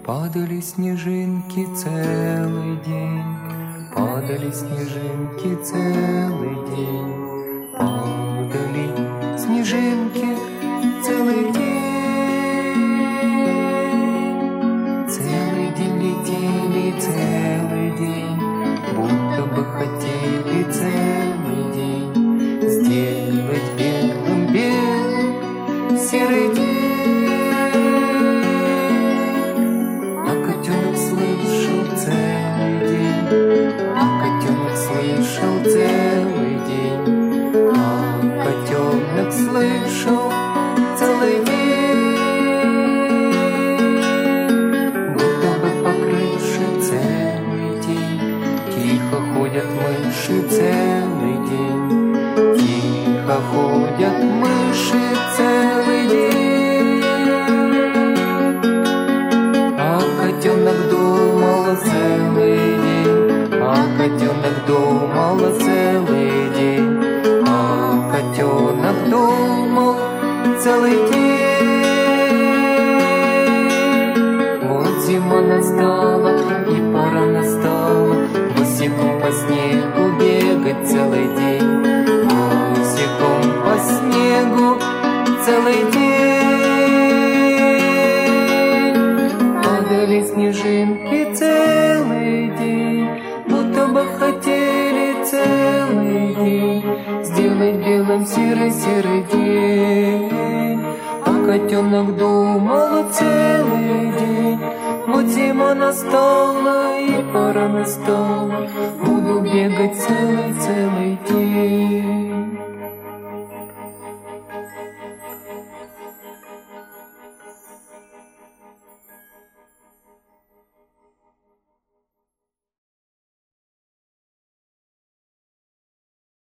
Падали снежинки целый день, падали снежинки целый день, падали снежинки целый день. Целый день летели, целый день, будто бы хотели целый день сделать белым белым серый день. Слышал целый день, а котенок слышал целый день, будто бы по крыше целый день тихо ходят мыши целый день, тихо ходят мыши целый день. А котенок думал целый день, а котенок думал целый день, а котенок думал целый день. Вот зима настала и пора настала босиком по снегу бегать целый день, босиком по снегу целый день. Падали снежинки целый день, будто бы хотели целый день сделать белым серый-серый день. А котенок думал целый день, вот зима настала и пора настала, буду бегать целый-целый день.